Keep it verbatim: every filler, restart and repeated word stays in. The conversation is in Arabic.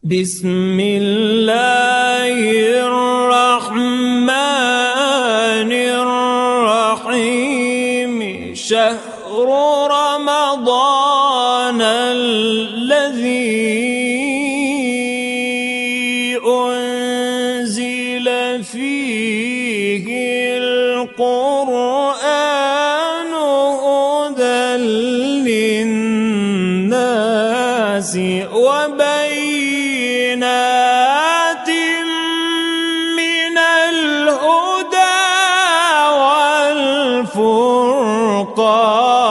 بسم الله الرحمن الرحيم شهر رمضان الذي أنزل فيه القرآن هدى للناس وبينات من الهدى والفرقان